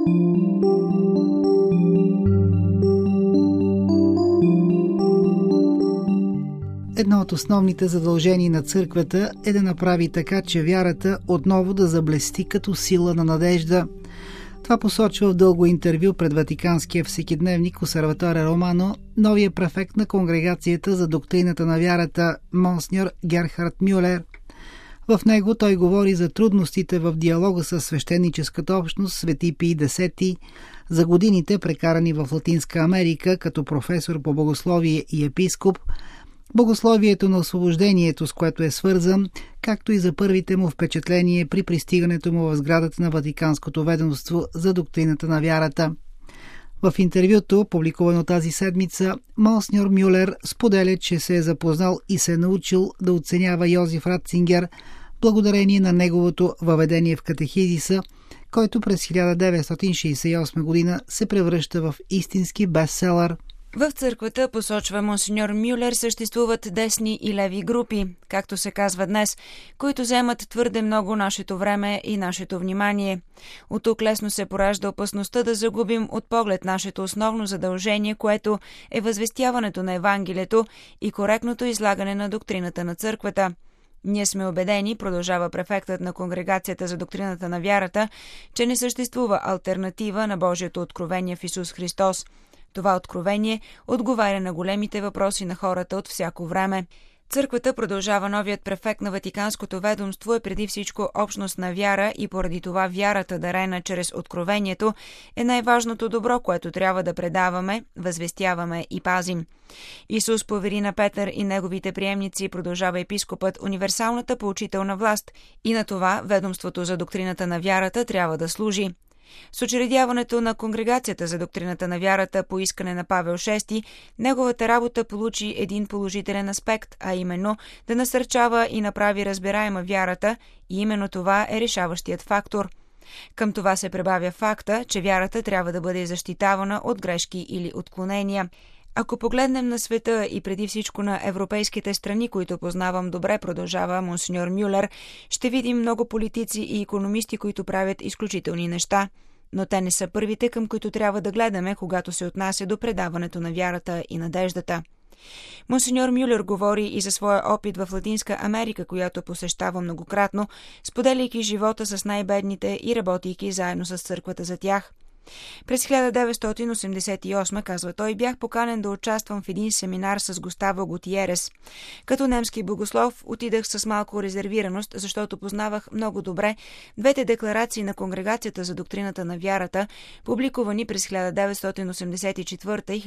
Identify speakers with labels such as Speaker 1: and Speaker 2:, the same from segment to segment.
Speaker 1: Едно от основните задължения на църквата е да направи така, че вярата отново да заблести като сила на надежда. Това посочва в дълго интервю пред Ватиканския всекидневник Осерваторе Романо новия префект на Конгрегацията за доктрината на вярата монсеньор Герхард Мюлер. В него той говори за трудностите в диалога с свещеническата общност Свети Пий X, за годините прекарани в Латинска Америка като професор по богословие и епископ, богословието на освобождението, с което е свързан, както и за първите му впечатления при пристигането му в сградата на Ватиканското ведомство за доктрината на вярата. В интервюто, публикувано тази седмица, монсеньор Мюлер споделя, че се е запознал и се е научил да оценява Йозеф Ратцингер благодарение на неговото въведение в катехизиса, който през 1968 година се превръща в истински бестселър.
Speaker 2: В църквата, посочва монсеньор Мюлер, съществуват десни и леви групи, както се казва днес, които вземат твърде много нашето време и нашето внимание. От тук лесно се поражда опасността да загубим от поглед нашето основно задължение, което е възвестяването на Евангелието и коректното излагане на доктрината на църквата. Ние сме убедени, продължава префектът на Конгрегацията за доктрината на вярата, че не съществува алтернатива на Божието откровение в Исус Христос. Това откровение отговаря на големите въпроси на хората от всяко време. Църквата, продължава новият префект на Ватиканското ведомство, е преди всичко общност на вяра и поради това вярата, дарена чрез откровението, е най-важното добро, което трябва да предаваме, възвестяваме и пазим. Исус повери на Петър и неговите приемници, продължава епископът, универсалната поучителна власт и на това ведомството за доктрината на вярата трябва да служи. С учредяването на Конгрегацията за доктрината на вярата по искане на Павел VI, неговата работа получи един положителен аспект, а именно да насърчава и направи разбираема вярата, и именно това е решаващият фактор. Към това се прибавя факта, че вярата трябва да бъде защитавана от грешки или отклонения. Ако погледнем на света и преди всичко на европейските страни, които познавам добре, продължава монсеньор Мюлер, ще видим много политици и икономисти, които правят изключителни неща. Но те не са първите, към които трябва да гледаме, когато се отнася до предаването на вярата и надеждата. Монсеньор Мюлер говори и за своя опит в Латинска Америка, която посещава многократно, споделяйки живота с най-бедните и работейки заедно с църквата за тях. През 1988, казва той, бях поканен да участвам в един семинар с Густаво Гутиерес. Като немски богослов отидах с малко резервираност, защото познавах много добре двете декларации на Конгрегацията за доктрината на вярата, публикувани през 1984 и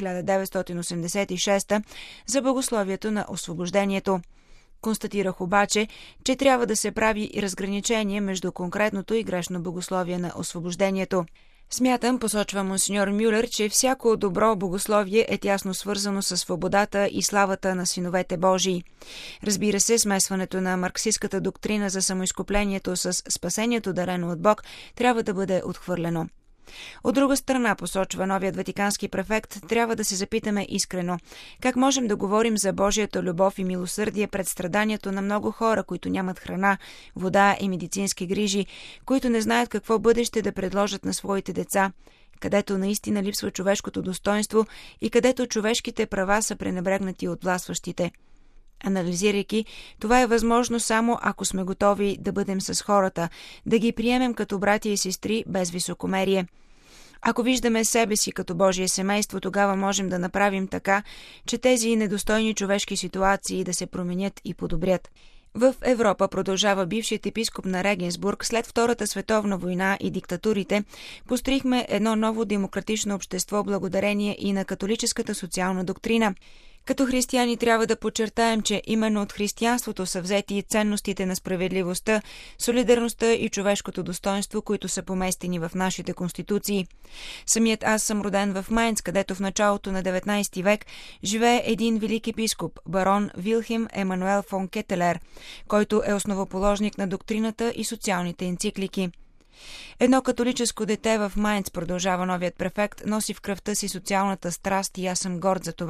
Speaker 2: 1986 за богословието на освобождението. Констатирах обаче, че трябва да се прави разграничение между конкретното и грешно богословие на освобождението. Смятам, посочва монсеньор Мюлер, че всяко добро богословие е тясно свързано с свободата и славата на синовете Божии. Разбира се, смесването на марксистката доктрина за самоизкуплението с спасението, дарено от Бог, трябва да бъде отхвърлено. От друга страна, посочва новият ватикански префект, трябва да се запитаме искрено как можем да говорим за Божията любов и милосърдие пред страданието на много хора, които нямат храна, вода и медицински грижи, които не знаят какво бъдеще да предложат на своите деца, където наистина липсва човешкото достоинство и където човешките права са пренебрегнати от властващите. Анализирайки, това е възможно само ако сме готови да бъдем с хората, да ги приемем като братя и сестри без високомерие. Ако виждаме себе си като Божие семейство, тогава можем да направим така, че тези недостойни човешки ситуации да се променят и подобрят. В Европа, продължава бившият епископ на Регенсбург, след Втората световна война и диктатурите, построихме едно ново демократично общество благодарение и на католическата социална доктрина. Като християни трябва да подчертаем, че именно от християнството са взети ценностите на справедливостта, солидарността и човешкото достоинство, които са поместени в нашите конституции. Самият аз съм роден в Майнц, където в началото на 19 век живее един велик епископ, барон Вилхем Емануел фон Кетелер, който е основоположник на доктрината и социалните енциклики. Едно католическо дете в Майнц, продължава новият префект, носи в кръвта си социалната страст и аз съм горд за това.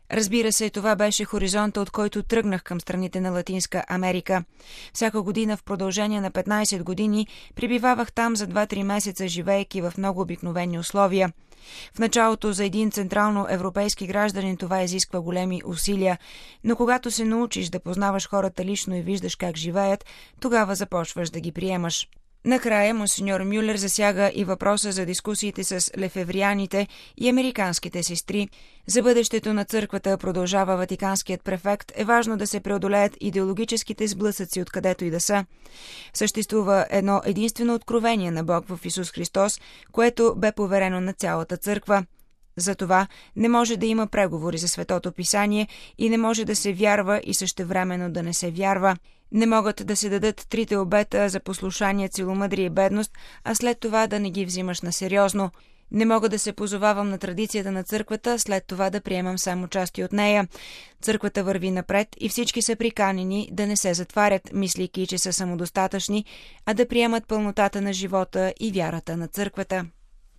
Speaker 2: Разбира се, това беше хоризонта, от който тръгнах към страните на Латинска Америка. Всяка година в продължение на 15 години пребивавах там за 2-3 месеца, живеейки в много обикновени условия. В началото за един централно европейски гражданин това изисква големи усилия, но когато се научиш да познаваш хората лично и виждаш как живеят, тогава започваш да ги приемаш. Накрая монсеньор Мюлер засяга и въпроса за дискусиите с лефеврианите и американските сестри. За бъдещето на църквата, продължава ватиканският префект, е важно да се преодолеят идеологическите сблъсъци откъдето и да са. Съществува едно единствено откровение на Бог в Исус Христос, което бе поверено на цялата църква. Затова не може да има преговори за Светото Писание и не може да се вярва и същевременно да не се вярва. Не могат да се дадат трите обета за послушание, целомъдрие и бедност, а след това да не ги взимаш на сериозно. Не мога да се позовавам на традицията на църквата, след това да приемам само части от нея. Църквата върви напред и всички са приканени да не се затварят, мислейки, че са самодостатъчни, а да приемат пълнотата на живота и вярата на църквата.